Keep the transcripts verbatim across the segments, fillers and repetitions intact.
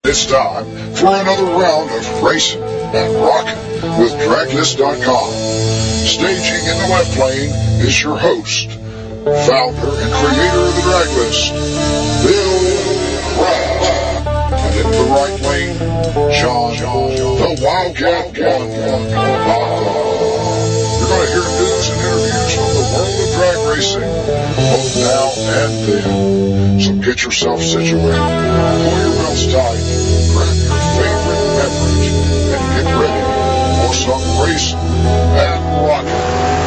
It's time for another round of racing and rocking with Drag List dot com. Staging in the left lane is your host, founder and creator of the Drag List, Bill Pratt. And in the right lane, John, John, John the Wildcat One. You're going to hear news and interviews from the world of drag racing, both now and then. So get yourself situated, pull your belts tight, grab your favorite beverage, and get ready for some racing and rocking.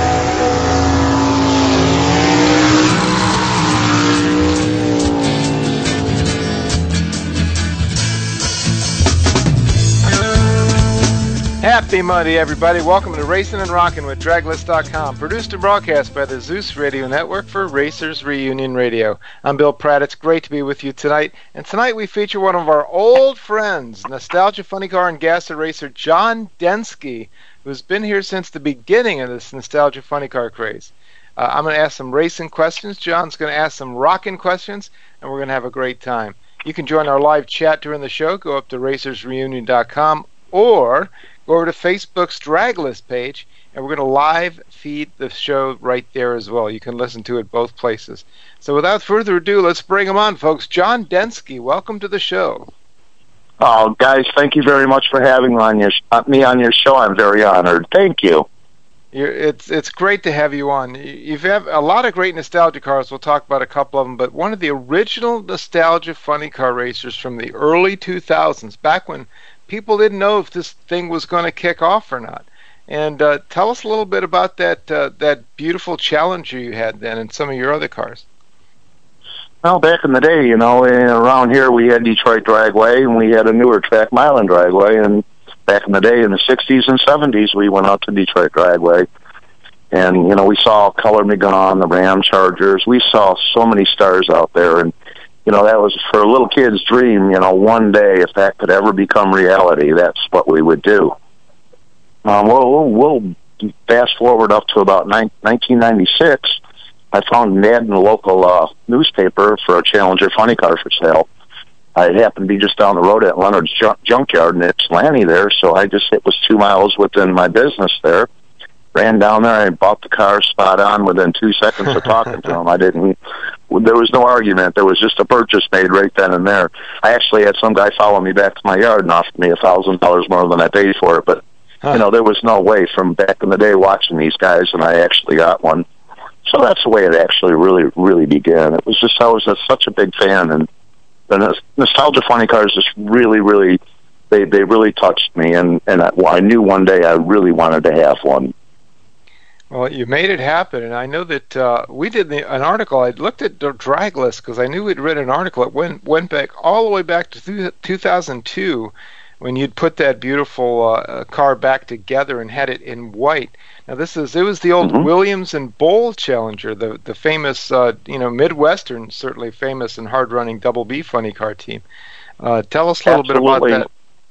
Happy Monday, everybody. Welcome to Racing and Rockin' with Drag List dot com, produced and broadcast by the Zeus Radio Network for Racers Reunion Radio. I'm Bill Pratt. It's great to be with you tonight. And tonight we feature one of our old friends, Nostalgia Funny Car and Gasser racer John Densky, who's been here since the beginning of this Nostalgia Funny Car craze. Uh, I'm going to ask some racing questions. John's going to ask some rockin' questions, and we're going to have a great time. You can join our live chat during the show. Go up to Racers Reunion dot com or go over to Facebook's Drag List page, and we're going to live feed the show right there as well. You can listen to it both places. So without further ado, let's bring him on, folks. John Densky, welcome to the show. Oh, guys, thank you very much for having on your, uh, me on your show. I'm very honored. Thank you. You're, it's it's great to have you on. You've had a lot of great nostalgia cars. We'll talk about a couple of them, but one of the original nostalgia funny car racers from the early two thousands, back when people didn't know if this thing was going to kick off or not. And uh, tell us a little bit about that uh, that beautiful Challenger you had then and some of your other cars. Well, back in the day, you know, around here we had Detroit Dragway and we had a newer track, Milan Dragway. And back in the day, in the sixties and seventies, we went out to Detroit Dragway. And, you know, we saw Color Me Gone, the Ram Chargers. We saw so many stars out there. And you know, that was for a little kid's dream, you know, one day, if that could ever become reality, that's what we would do. Um, we'll, we'll fast forward up to about nineteen ninety-six. I found an ad in the local uh, newspaper for a Challenger funny car for sale. I happened to be just down the road at Leonard's junk- Junkyard in Ypsilanti there, so I just, it was two miles within my business there. Ran down there, I bought the car spot on within two seconds of talking to him. I didn't, there was no argument. There was just a purchase made right then and there. I actually had some guy follow me back to my yard and offered me a thousand dollars more than I paid for it. But, huh. you know, there was no way from back in the day watching these guys, and I actually got one. So that's the way it actually really, really began. It was just, I was a, such a big fan, and the nostalgia funny cars just really, really, they, they really touched me, and, and I, well, I knew one day I really wanted to have one. Well, you made it happen, and I know that uh, we did the, an article. I looked at the Drag List because I knew we'd written an article. It went went back all the way back to two thousand two when you'd put that beautiful uh, car back together and had it in white. Now this is it was the old mm-hmm. Williams and Bowl Challenger, the the famous uh, you know Midwestern, certainly famous and hard running Double B funny car team. Uh, tell us a little Absolutely. bit about that.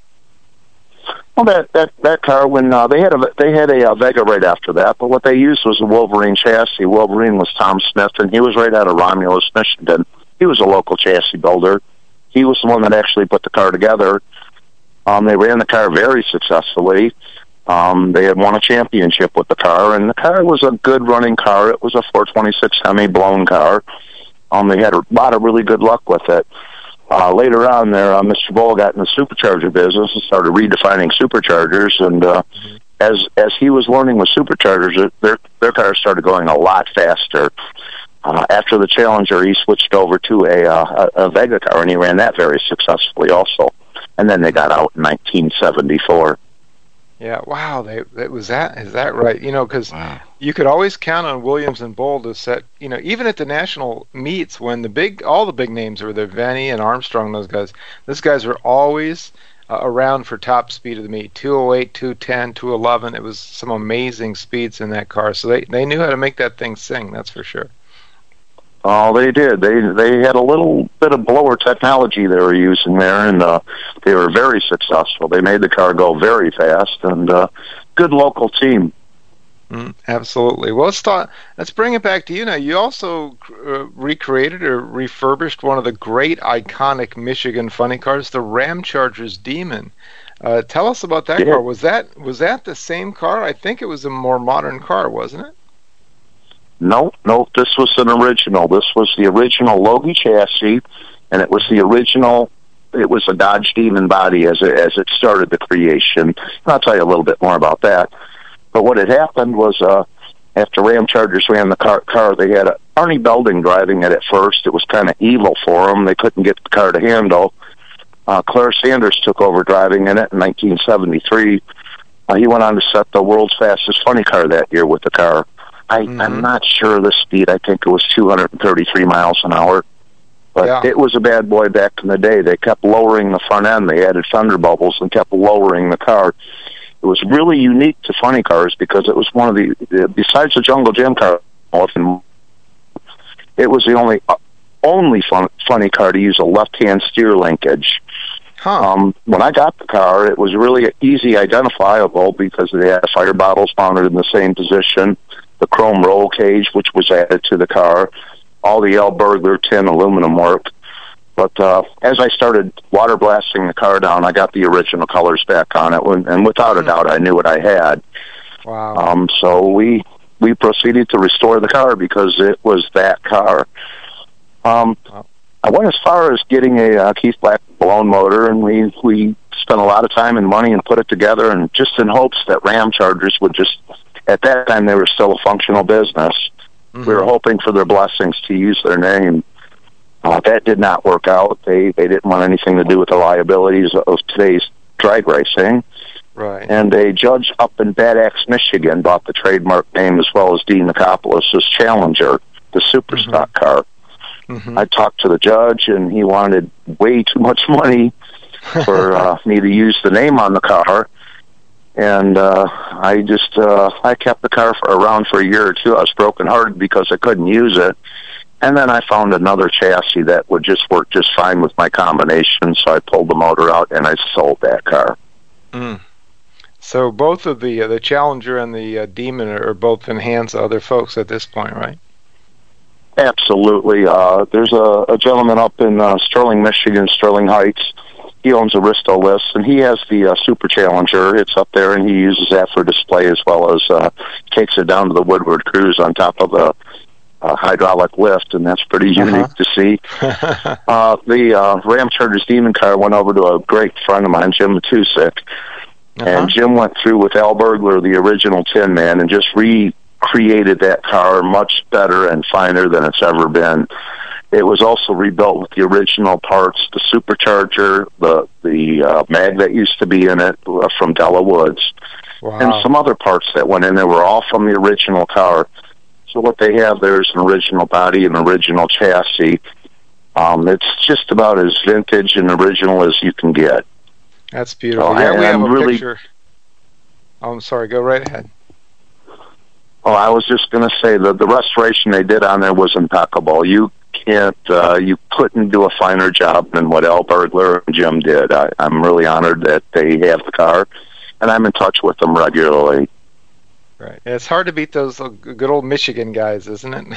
Well, that that that car, when uh, they had a they had a uh, Vega right after that, but what they used was a Wolverine chassis. Wolverine was Tom Smith, and he was right out of Romulus, Michigan. He was a local chassis builder. He was the one that actually put the car together. Um, they ran the car very successfully. Um, they had won a championship with the car, and the car was a good running car. It was a four twenty-six Hemi blown car. Um, they had a lot of really good luck with it. Uh, later on there, uh, Mister Bull got in the supercharger business and started redefining superchargers. And uh, mm-hmm. as as he was learning with superchargers, their their cars started going a lot faster. Uh, after the Challenger, he switched over to a, uh, a a Vega car, and he ran that very successfully also. And then they got out in nineteen seventy-four. Yeah, wow, they, that was that. Is that right? You know, because wow. you could always count on Williams and Bull to set. You know, even at the national meets when the big, all the big names were there, Venny and Armstrong, those guys. Those guys were always uh, around for top speed of the meet. two oh eight, two ten, two eleven. It was some amazing speeds in that car. So they they knew how to make that thing sing. That's for sure. Oh, they did. They they had a little bit of blower technology they were using there, and uh, they were very successful. They made the car go very fast, and uh, good local team. Mm, absolutely. Well, let's talk. Let's bring it back to you now. You also uh, recreated or refurbished one of the great iconic Michigan funny cars, the Ramchargers Demon. Uh, tell us about that Yeah. car. Was that was that the same car? I think it was a more modern car, wasn't it? No, no, this was an original. This was the original Logie chassis, and it was the original. It was a Dodge Demon body as it, as it started the creation. And I'll tell you a little bit more about that. But what had happened was, uh, after Ramchargers ran the car, car they had a, Arnie Belding driving it at first. It was kind of evil for them. They couldn't get the car to handle. Uh, Claire Sanders took over driving in it in nineteen seventy-three. Uh, he went on to set the world's fastest funny car that year with the car. I, mm-hmm. I'm not sure of the speed. I think it was two hundred thirty-three miles an hour. But yeah. It was a bad boy back in the day. They kept lowering the front end. They added fender bubbles and kept lowering the car. It was really unique to funny cars because it was one of the, besides the Jungle Jim car, it was the only uh, only fun, funny car to use a left-hand steer linkage. Huh. Um, when I got the car, it was really easy identifiable because they had fire bottles mounted in the same position, the chrome roll cage, which was added to the car, all the L. Burglar tin aluminum work. But uh, as I started water blasting the car down, I got the original colors back on it, and without a doubt, I knew what I had. Wow. Um, so we we proceeded to restore the car because it was that car. Um, wow. I went as far as getting a uh, Keith Black blown motor, and we we spent a lot of time and money and put it together, and just in hopes that Ramchargers would just, at that time, they were still a functional business. Mm-hmm. We were hoping for their blessings to use their name. Uh, that did not work out. They they didn't want anything to do with the liabilities of today's drag racing. Right. And a judge up in Bad Axe, Michigan, bought the trademark name as well as Dean Nicopolis' Challenger, the super mm-hmm. stock car. Mm-hmm. I talked to the judge, and he wanted way too much money for uh, me to use the name on the car. And uh, I just uh, I kept the car for, around for a year or two. I was brokenhearted because I couldn't use it. And then I found another chassis that would just work just fine with my combination, so I pulled the motor out and I sold that car. Mm. So both of the uh, the Challenger and the uh, Demon are both in hands of other folks at this point, right? Absolutely. Uh, there's a, a gentleman up in uh, Sterling, Michigan, Sterling Heights. He owns Aristo Lifts, and he has the uh, Super Challenger. It's up there, and he uses that for display as well as uh, takes it down to the Woodward Cruise on top of a Uh, hydraulic lift, and that's pretty unique uh-huh. to see. uh, the uh, Ramchargers Demon car went over to a great friend of mine, Jim Matusik, uh-huh. and Jim went through with Al Burglar, the original Tin Man, and just recreated that car much better and finer than it's ever been. It was also rebuilt with the original parts, the supercharger, the the uh, mag that used to be in it uh, from Della Woods, wow. and some other parts that went in there were all from the original car. So what they have there is an original body, an original chassis. Um, it's just about as vintage and original as you can get. That's beautiful. So yeah, I, we have I'm a really, picture. Oh, I'm sorry. Go right ahead. Oh, I was just going to say that the restoration they did on there was impeccable. You can't, uh, you couldn't do a finer job than what Al Burglar and Jim did. I, I'm really honored that they have the car, and I'm in touch with them regularly. Right. It's hard to beat those good old Michigan guys, isn't it?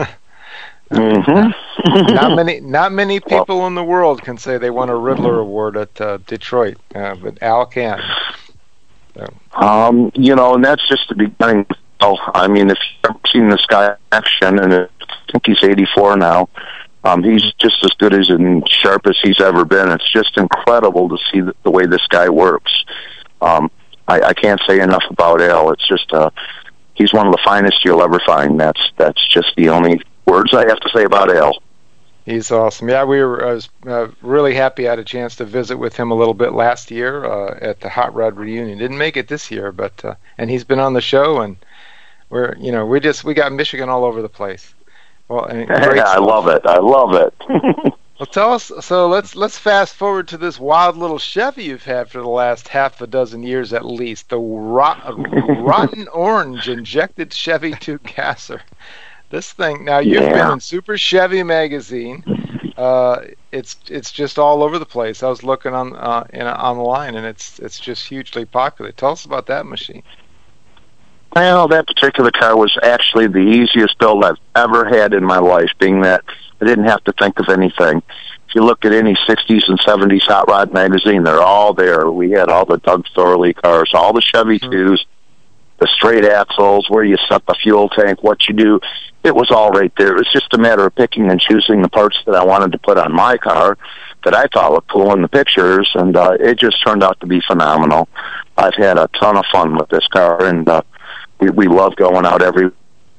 mm-hmm. not many, not many people well, in the world can say they won a Riddler Award at uh, Detroit, uh, but Al can. So. Um, you know, and that's just the beginning. Oh, I mean, if you've ever seen this guy in action, and I think he's eighty-four now, um, he's just as good as and sharp as he's ever been. It's just incredible to see the, the way this guy works. Um, I, I can't say enough about Al. It's just uh, he's one of the finest you'll ever find. That's that's just the only words I have to say about Al. He's awesome. Yeah, we were I was uh, really happy I had a chance to visit with him a little bit last year uh, at the Hot Rod reunion. Didn't make it this year, but uh, and he's been on the show, and we're you know we just we got Michigan all over the place. Well, and great yeah, I love it. I love it. Well, tell us. So let's let's fast forward to this wild little Chevy you've had for the last half a dozen years at least. The rot, rotten orange injected Chevy two gasser. This thing. Now you've yeah. been in Super Chevy magazine. Uh, it's it's just all over the place. I was looking on uh, in online, and it's it's just hugely popular. Tell us about that machine. Well, that particular car was actually the easiest build I've ever had in my life, being that I didn't have to think of anything. If you look at any sixties and seventies Hot Rod magazine, they're all there. We had all the Doug Thorley cars, all the Chevy Mm-hmm. twos, the straight axles, where you set the fuel tank, what you do. It was all right there. It was just a matter of picking and choosing the parts that I wanted to put on my car that I thought looked cool in the pictures, and uh, it just turned out to be phenomenal. I've had a ton of fun with this car, and uh, we, we love going out every...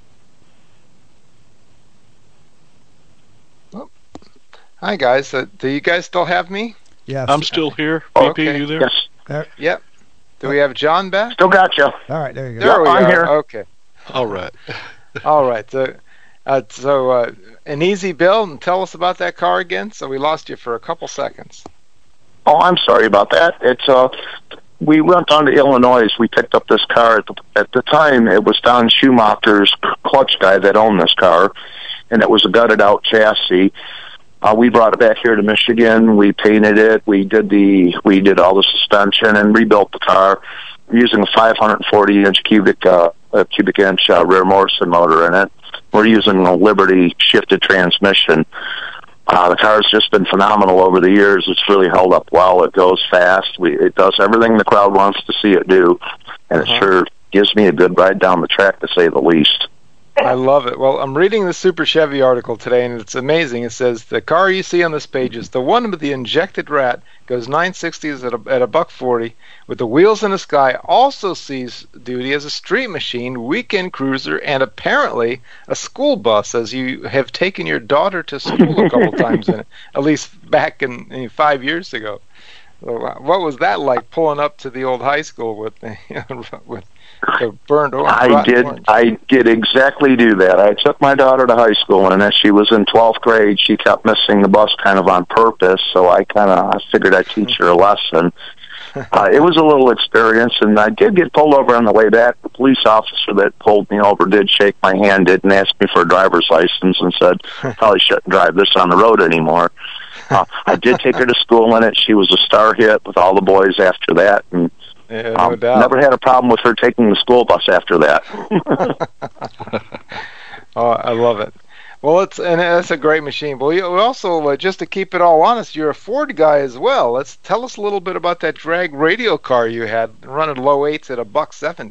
Oh. Hi, guys. Uh, do you guys still have me? Yes. I'm still here. Oh, B P, okay. you there? Yes, There. Yep. Do we have John back? still got you. All right, there you go. There we I'm are. here. Okay. All right. All right. So, uh, so uh, an easy build, and tell us about that car again. So we lost you for a couple seconds. Oh, I'm sorry about that. It's uh, we went down to Illinois. We picked up this car. At the, at the time, it was Don Schumacher's clutch guy that owned this car, and it was a gutted-out chassis. Uh, we brought it back here to Michigan. We painted it. We did the we did all the suspension and rebuilt the car using a five hundred forty inch cubic uh, uh, cubic inch uh, rear Morrison motor in it. We're using a Liberty shifted transmission. Uh, the car's just been phenomenal over the years. It's really held up well. It goes fast. We, it does everything the crowd wants to see it do, and Uh-huh. it sure gives me a good ride down the track, to say the least. I love it. Well, I'm reading the Super Chevy article today, and it's amazing. It says the car you see on this page is the one with the injected rat, goes nine sixties at a, at a buck forty, with the wheels in the sky, also sees duty as a street machine, weekend cruiser, and apparently a school bus, as you have taken your daughter to school a couple times in it, at least back in, in five years ago. So, uh, what was that like, pulling up to the old high school with with the burned orange? I did. Orange. I did exactly do that. I took my daughter to high school, and as she was in twelfth grade, she kept missing the bus kind of on purpose. So I kind of I figured I'd teach her a lesson. Uh, it was a little experience, and I did get pulled over on the way back. The police officer that pulled me over did shake my hand, didn't ask me for a driver's license, and said probably shouldn't drive this on the road anymore. Uh, I did take her to school in it. She was a star hit with all the boys after that, and Yeah, no um, doubt. never had a problem with her taking the school bus after that. Oh, I love it. Well, it's and that's a great machine. Well, you also, uh, just to keep it all honest, you're a Ford guy as well. Let's tell us a little bit about that drag radio car you had running low eights at a buck seventy.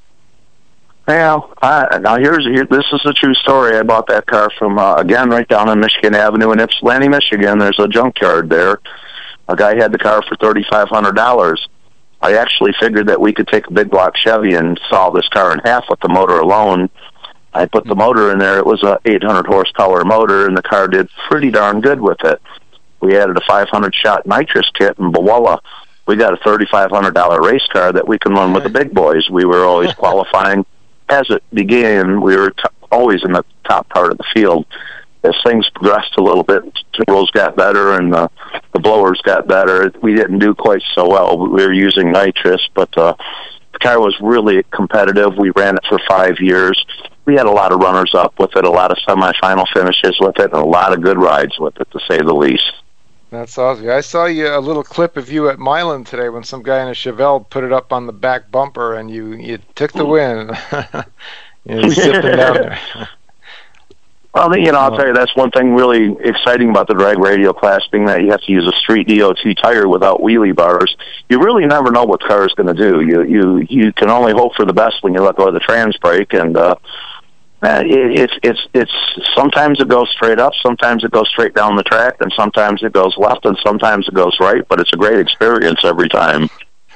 Well, I, now here's here. This is a true story. I bought that car from uh, again right down on Michigan Avenue in Ypsilanti, Michigan. There's a junkyard there. A guy had the car for thirty-five hundred dollars. I actually figured that we could take a big block Chevy and saw this car in half with the motor alone. I put the motor in there. It was a eight hundred horsepower motor, and the car did pretty darn good with it. We added a five hundred shot nitrous kit, and voila, we got a thirty-five hundred dollars race car that we can run with the big boys. We were always qualifying. As it began, we were t- always in the top part of the field. As things progressed a little bit, the rolls got better and the, the blowers got better. We didn't do quite so well. We were using nitrous, but uh, the car was really competitive. We ran it for five years. We had a lot of runners-up with it, a lot of semifinal finishes with it, and a lot of good rides with it, to say the least. That's awesome. I saw you a little clip of you at Milan today when some guy in a Chevelle put it up on the back bumper, and you you took the win. You know, zipping down there. Well, you know, I'll tell you, that's one thing really exciting about the drag radio class, being that you have to use a street D O T tire without wheelie bars. You really never know what the car is going to do. You you you can only hope for the best when you let go of the trans brake, and uh, it, it's it's it's sometimes it goes straight up, sometimes it goes straight down the track, and sometimes it goes left, and sometimes it goes right. But it's a great experience every time.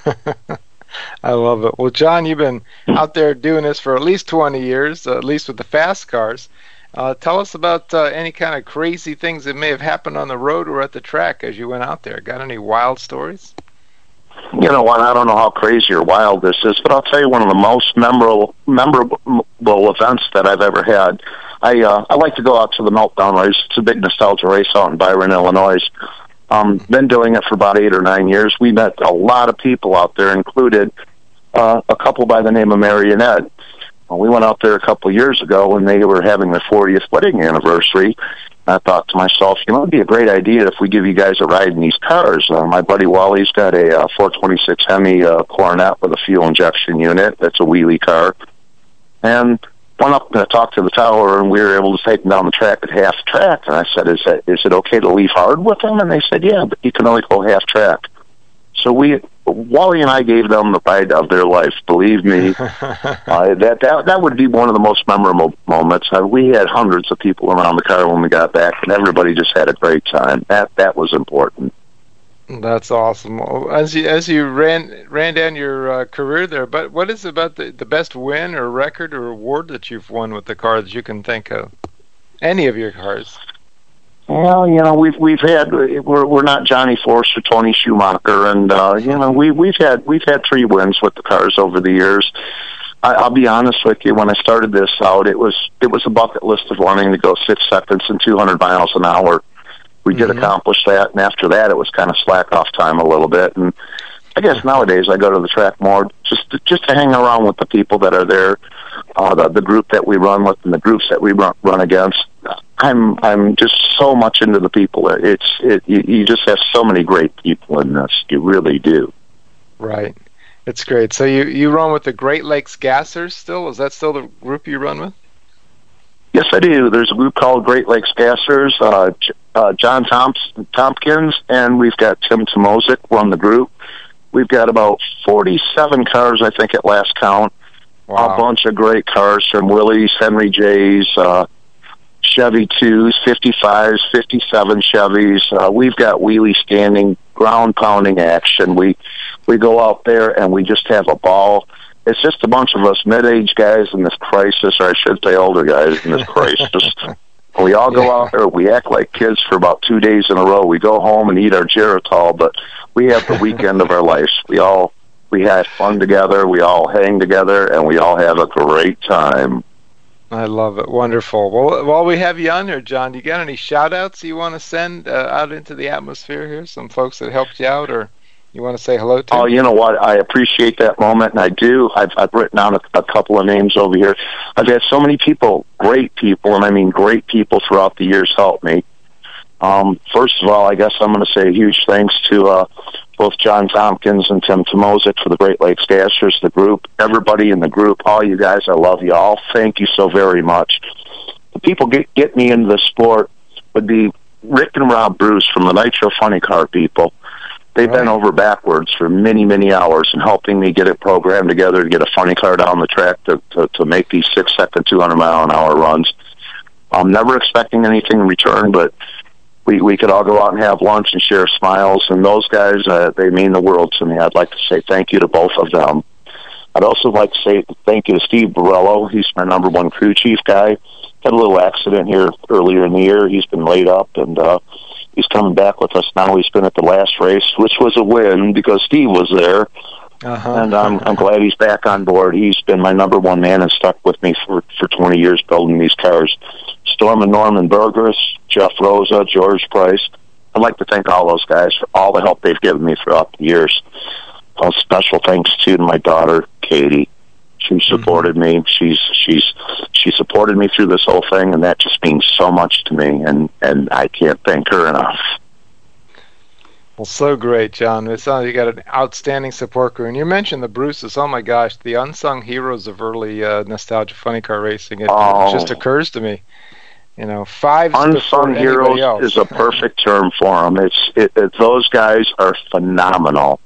I love it. Well, John, you've been out there doing this for at least twenty years, uh, at least with the fast cars. Uh, tell us about uh, any kind of crazy things that may have happened on the road or at the track as you went out there. Got any wild stories? You know what? I don't know how crazy or wild this is, but I'll tell you one of the most memorable memorable events that I've ever had. I uh, I like to go out to the Meltdown race. It's a big nostalgia race out in Byron, Illinois. Um, been doing it for about eight or nine years. We met a lot of people out there, included uh, a couple by the name of Mary and Ed. Well, we went out there a couple of years ago when they were having their fortieth wedding anniversary. I thought to myself, you know, it'd be a great idea if we give you guys a ride in these cars. Uh, my buddy Wally's got a uh, four twenty-six Hemi uh, Coronet with a fuel injection unit. That's a wheelie car. and went up and I talked to the tower, and we were able to take them down the track at half track. And I said, is, that, is it okay to leave hard with them? And they said, yeah, but you can only go half track. So we, Wally and I gave them the ride of their life. Believe me, uh, that, that that would be one of the most memorable moments. Uh, we had hundreds of people around the car when we got back, and everybody just had a great time. That that was important. That's awesome. As you as you ran ran down your uh, career there, but what is about the the best win or record or award that you've won with the car that you can think of? Any of your cars? Well, you know, we've we've had we're we're not Johnny Force or Tony Schumacher, and uh, you know we we've had we've had three wins with the cars over the years. I, I'll be honest with you. When I started this out, it was it was a bucket list of wanting to go six seconds and two hundred miles an hour. We did mm-hmm. accomplish that, and after that, it was kind of slack off time a little bit. And I guess nowadays I go to the track more just to, just to hang around with the people that are there, uh, the, the group that we run with, and the groups that we run, run against. I'm I'm just so much into the people. It's it you, you just have so many great people in this. You really do. Right. It's great. So you, you run with the Great Lakes Gassers still? Is that still the group you run with? Yes, I do. There's a group called Great Lakes Gassers, uh, uh, John Thompson, Tompkins, and we've got Tim Tomozik run the group. We've got about forty-seven cars, I think, at last count. Wow. A bunch of great cars from Willys, Henry J's, uh, Chevy twos, fifty-fives, fifty-seven Chevys. Uh, we've got wheelie standing, ground pounding action. We we go out there and we just have a ball. It's just a bunch of us mid-age guys in this crisis, or I should say older guys in this crisis. We all go out there, we act like kids for about two days in a row. We go home and eat our Geritol, but we have the weekend of our lives. We all we have fun together, we all hang together, and we all have a great time. I love it. Wonderful. Well, while we have you on here, John, do you got any shout-outs you want to send uh, out into the atmosphere here? Some folks that helped you out, or you want to say hello to? Oh, you know what? I appreciate that moment, and I do. I've, I've written down a, a couple of names over here. I've had so many people, great people, and I mean great people throughout the years help me. Um, first of all, I guess I'm going to say a huge thanks to uh, both John Tompkins and Tim Tomozik for the Great Lakes Gassers, the group, everybody in the group, all you guys, I love you all. Thank you so very much. The people get, get me into the sport would be Rick and Rob Bruce from the Nitro Funny Car people. They've been over backwards for many, many hours in helping me get it programmed together to get a funny car down the track to, to, to make these six-second, two hundred mile an hour runs. I'm never expecting anything in return, but we, we could all go out and have lunch and share smiles, and those guys, uh, they mean the world to me. I'd like to say thank you to both of them. I'd also like to say thank you to Steve Borello. He's my number one crew chief guy. Had a little accident here earlier in the year. He's been laid up, and uh, he's coming back with us now. He's been at the last race, which was a win because Steve was there. Uh-huh. And I'm, I'm glad he's back on board. He's been my number one man and stuck with me for, for twenty years building these cars. Storm and Norman Burgers, Jeff Rosa, George Price. I'd like to thank all those guys for all the help they've given me throughout the years. A special thanks too to my daughter, Katie. She supported mm-hmm. me. She's she's she supported me through this whole thing, and that just means so much to me, and, and I can't thank her enough. Well, so great, John. It sounds like you got an outstanding support crew. And you mentioned the Bruces. Oh, my gosh, the unsung heroes of early uh, nostalgia funny car racing. It, oh. it just occurs to me. You know, five unsung heroes is a perfect term for them. It's it, it, those guys are phenomenal.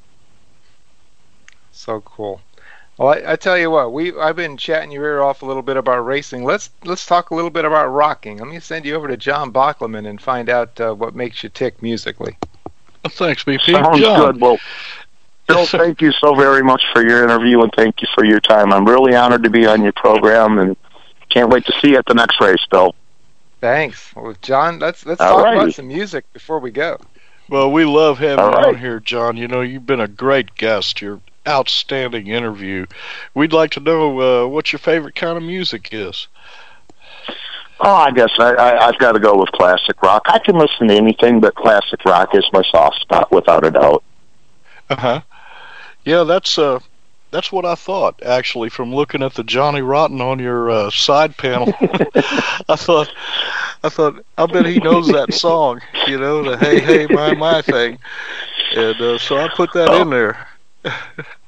So cool. Well, I, I tell you what, we I've been chatting your ear off a little bit about racing. Let's let's talk a little bit about rocking. Let me send you over to John Bachleman and find out uh, what makes you tick musically. Well, thanks, B P. Sounds John. good. Well, Bill, thank you so very much for your interview, and thank you for your time. I'm really honored to be on your program, and can't wait to see you at the next race, Bill. Thanks. Well, John, let's let's All talk righty. about some music before we go. Well, we love having All you right. on here, John. You know, you've been a great guest. You're outstanding interview. We'd like to know uh, what your favorite kind of music is. Oh, I guess I, I, I've got to go with classic rock. I can listen to anything, but classic rock is my soft spot, without a doubt. Uh-huh. Yeah, that's uh, that's what I thought, actually, from looking at the Johnny Rotten on your uh, side panel. I thought, I thought, I bet he knows that song, you know, the Hey, Hey, My, My thing. And uh, so I put that oh. in there.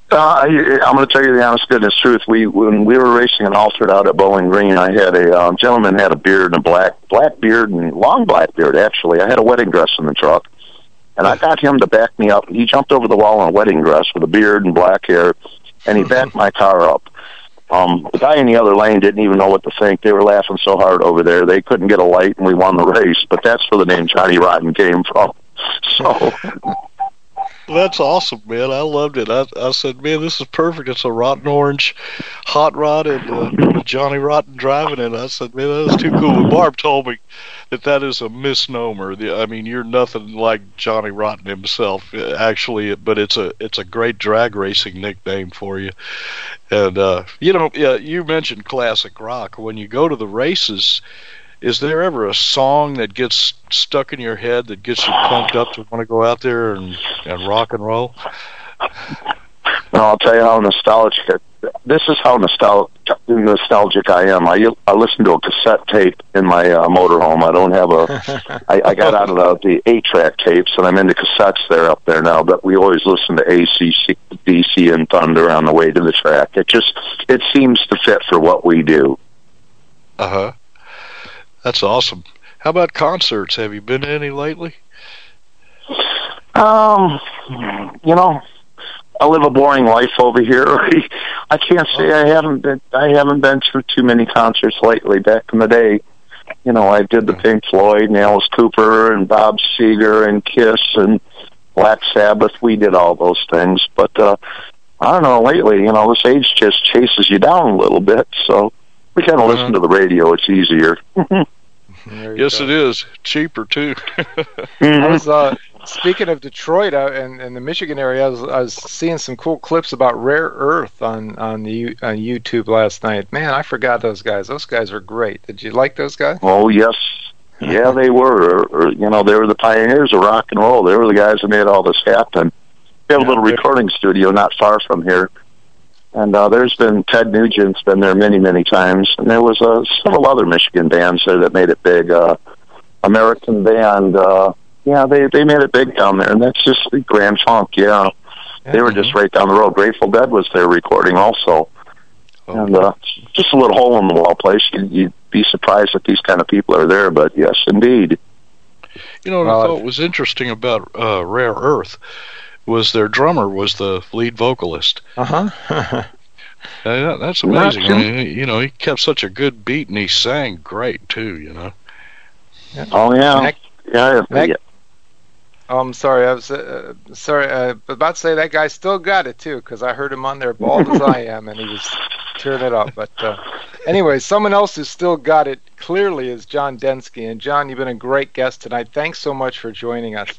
Uh, I, I'm going to tell you the honest goodness truth. We when we were racing an Altered out at Bowling Green, I had a um, gentleman had a beard and a black black beard and long black beard. Actually, I had a wedding dress in the truck, and I got him to back me up. He jumped over the wall in a wedding dress with a beard and black hair, and he backed my car up. Um, the guy in the other lane didn't even know what to think. They were laughing so hard over there they couldn't get a light, and we won the race. But that's where the name Johnny Rotten came from. So. That's awesome, man. I loved it. I, I said, man, this is perfect. It's a rotten orange hot rod and uh, Johnny Rotten driving it. I said, man, that is too cool. And Barb told me that that is a misnomer. The, I mean, you're nothing like Johnny Rotten himself, actually, but it's a it's a great drag racing nickname for you. And, uh, you know, yeah, you mentioned classic rock. When you go to the races, is there ever a song that gets stuck in your head that gets you pumped up to want to go out there and, and rock and roll? No, I'll tell you how nostalgic. This is how nostalgic nostalgic I am. I I listen to a cassette tape in my uh, motorhome. I don't have a. I, I got out of the, the eight-track tapes, and I'm into cassettes. There up there now. But we always listen to A C D C and Thunder on the way to the track. It just it seems to fit for what we do. Uh huh. That's awesome. How about concerts? Have you been to any lately? Um, you know, I live a boring life over here. I can't say I haven't been. I haven't been to too many concerts lately. Back in the day, you know, I did the Pink Floyd, and Alice Cooper, and Bob Seger, and Kiss, and Black Sabbath. We did all those things, but uh, I don't know. Lately, you know, this age just chases you down a little bit. So we kind of uh-huh. listen to the radio. It's easier. Yes, go. It is cheaper too. Mm-hmm. I was uh, speaking of Detroit uh, and, and the Michigan area. I was, I was seeing some cool clips about Rare Earth on on the on YouTube last night. Man, I forgot those guys. Those guys were great. Did you like those guys? Oh yes, yeah, they were. Or, or, you know, they were the pioneers of rock and roll. They were the guys that made all this happen. We have yeah, a little recording studio not far from here. And uh, there's been Ted Nugent's been there many, many times, and there was uh, several other Michigan bands there that made it big. Uh, American band, uh, yeah, they they made it big down there, and that's just the Grand Funk. Yeah, yeah they were mm-hmm. just right down the road. Grateful Dead was there recording also, oh. and uh, just a little hole in the wall place. You'd, you'd be surprised that these kind of people are there, but yes, indeed. You know what uh, I thought was interesting about uh, Rare Earth was their drummer was the lead vocalist. Uh huh. uh, that's amazing. I mean, you know, he kept such a good beat, and he sang great too. You know. Yeah. Oh yeah. Mac, yeah. Mac, yeah. Oh, I'm sorry. I was uh, sorry. Uh, about to say that guy still got it too, because I heard him on there bald as I am, and he was tearing it up. But uh, anyway, someone else who still got it clearly is John Densky. And John, you've been a great guest tonight. Thanks so much for joining us.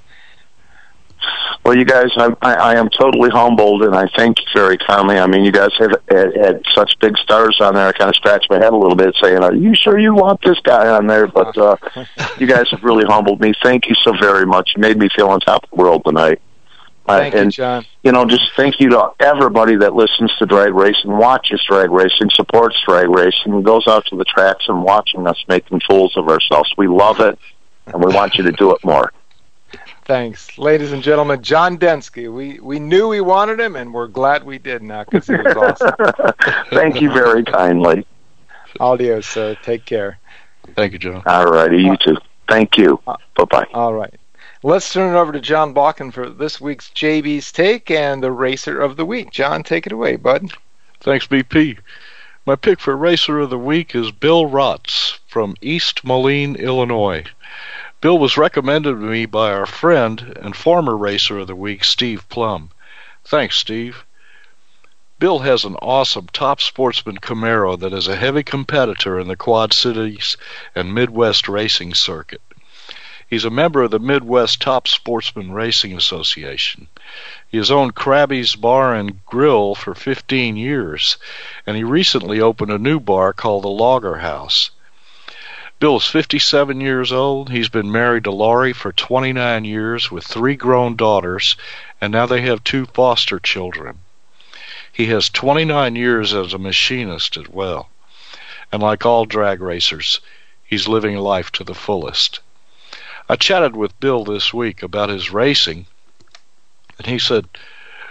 Well, you guys, I, I, I am totally humbled, and I thank you very kindly. I mean, you guys have had, had such big stars on there. I kind of scratched my head a little bit saying, are you sure you want this guy on there? But uh, you guys have really humbled me. Thank you so very much. You made me feel on top of the world tonight. Thank uh, and, you, John. You know, just thank you to everybody that listens to drag racing, watches drag racing, supports drag racing, and goes out to the tracks and watching us making fools of ourselves. We love it, and we want you to do it more. Thanks. Ladies and gentlemen, John Densky. We we knew we wanted him, and we're glad we did now because he was awesome. Thank you very kindly. Audio, sir. Take care. Thank you, John. All righty. You too. Thank you. Uh, Bye-bye. All right. Let's turn it over to John Balkin for this week's J B's Take and the Racer of the Week. John, take it away, bud. Thanks, B P. My pick for Racer of the Week is Bill Rotz from East Moline, Illinois. Bill was recommended to me by our friend and former Racer of the Week, Steve Plum. Thanks, Steve. Bill has an awesome Top Sportsman Camaro that is a heavy competitor in the Quad Cities and Midwest racing circuit. He's a member of the Midwest Top Sportsman Racing Association. He has owned Krabby's Bar and Grill for fifteen years, and he recently opened a new bar called the Logger House. Bill is fifty-seven years old. He's been married to Laurie for twenty-nine years with three grown daughters, and now they have two foster children. He has twenty-nine years as a machinist as well. And like all drag racers, he's living life to the fullest. I chatted with Bill this week about his racing, and he said,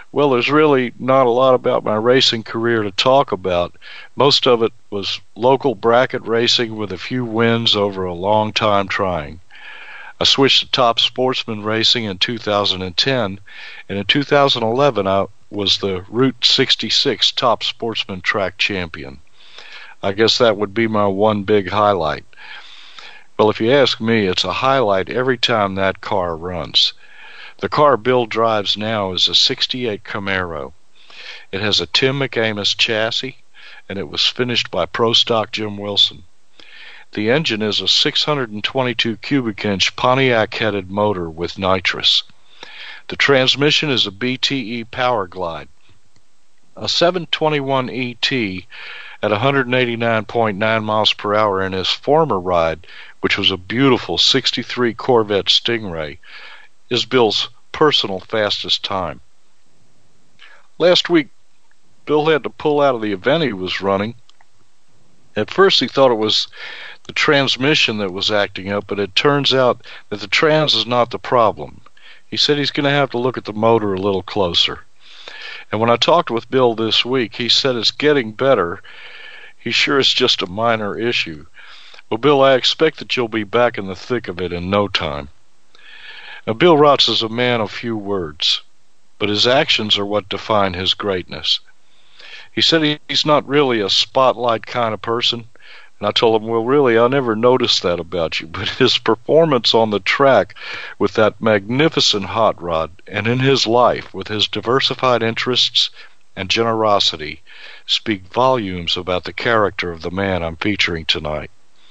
Well, there's really not a lot about my racing career to talk about. Most of it was local bracket racing with a few wins over a long time trying. I switched to Top Sportsman Racing in two thousand ten, and in two thousand eleven I was the Route sixty-six Top Sportsman Track Champion. I guess that would be my one big highlight. Well, if you ask me, it's a highlight every time that car runs. The car Bill drives now is a sixty-eight Camaro. It has a Tim McAmis chassis, and it was finished by Pro Stock Jim Wilson. The engine is a six hundred twenty-two cubic inch Pontiac-headed motor with nitrous. The transmission is a B T E Power Glide. A seven twenty-one E T at one hundred eighty-nine point nine miles per hour in his former ride, which was a beautiful sixty-three Corvette Stingray, is Bill's personal fastest time. Last week, Bill had to pull out of the event he was running. At first he thought it was the transmission that was acting up, but it turns out that the trans is not the problem. He said he's going to have to look at the motor a little closer. And when I talked with Bill this week, he said it's getting better. He's sure it's just a minor issue. Well, Bill, I expect that you'll be back in the thick of it in no time. Now, Bill Rotz is a man of few words, but his actions are what define his greatness. He said he's not really a spotlight kind of person, and I told him, well, really, I never noticed that about you, but his performance on the track with that magnificent hot rod and in his life with his diversified interests and generosity speak volumes about the character of the man I'm featuring tonight.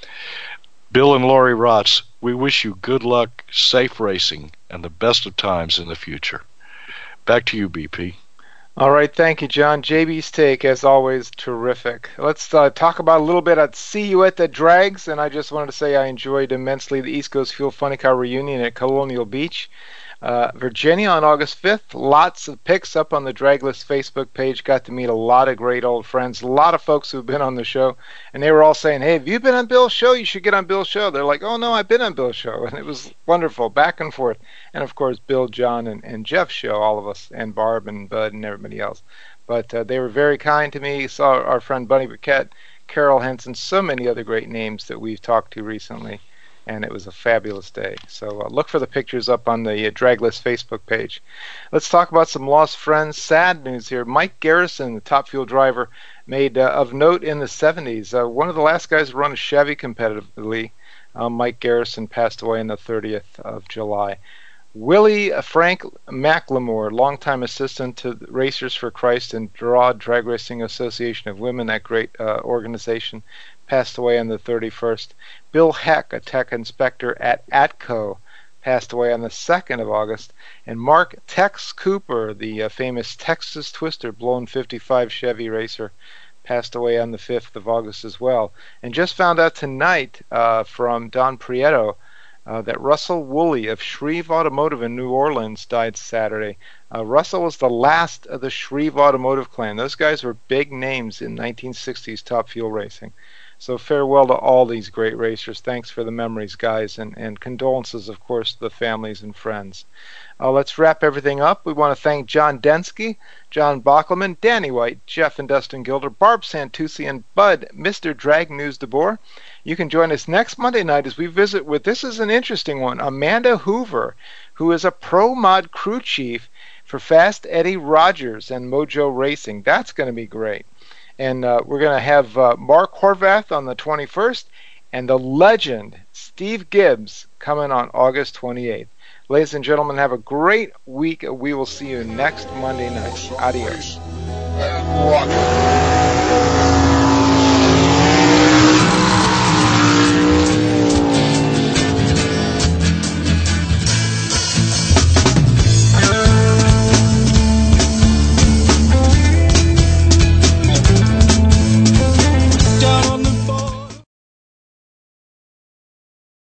Bill and Lori Rotz, we wish you good luck, safe racing, and the best of times in the future. Back to you, B P. All right, thank you, John. J B's take, as always, terrific. Let's uh, talk about a little bit at See You at the Drags, and I just wanted to say I enjoyed immensely the East Coast Fuel Funny Car reunion at Colonial Beach, uh, Virginia on August fifth. Lots of pics up on the Draglist Facebook page. Got to meet a lot of great old friends, a lot of folks who've been on the show, and they were all saying, hey, have you been on Bill's show? You should get on Bill's show. They're like, oh, no, I've been on Bill's show, and it was wonderful, back and forth. And, of course, Bill, John, and, and Jeff's show, all of us, and Barb and Bud and everybody else. But uh, they were very kind to me. Saw our friend Bunny Burkett, Carol Henson, so many other great names that we've talked to recently, and it was a fabulous day. So uh, look for the pictures up on the uh, Draglist Facebook page. Let's talk about some lost friends. Sad news here. Mike Garrison, the Top Fuel driver, made uh, of note in the seventies. Uh, one of the last guys to run a Chevy competitively. Uh, Mike Garrison passed away on the thirtieth of July. Willie Frank McLemore, longtime assistant to Racers for Christ and Draw Drag Racing Association of Women, that great uh, organization, passed away on the thirty-first. Bill Heck, a tech inspector at ATCO, passed away on the second of August. And Mark Tex Cooper, the uh, famous Texas Twister blown fifty-five Chevy racer, passed away on the fifth of August as well. And just found out tonight uh, from Don Prieto Uh, that Russell Woolley of Shreve Automotive in New Orleans died Saturday. Uh, Russell was the last of the Shreve Automotive clan. Those guys were big names in nineteen sixties Top Fuel racing. So farewell to all these great racers. Thanks for the memories, guys, and, and condolences, of course, to the families and friends. Uh, let's wrap everything up. We want to thank John Densky, John Bockelman, Danny White, Jeff and Dustin Gilder, Barb Santucci, and Bud, Mister Drag News DeBoer. You can join us next Monday night as we visit with, this is an interesting one, Amanda Hoover, who is a Pro Mod crew chief for Fast Eddie Rogers and Mojo Racing. That's going to be great. And uh, we're going to have uh, Mark Horvath on the twenty-first and the legend Steve Gibbs coming on August twenty-eighth. Ladies and gentlemen, have a great week. We will see you next Monday night. Adios. And rock it.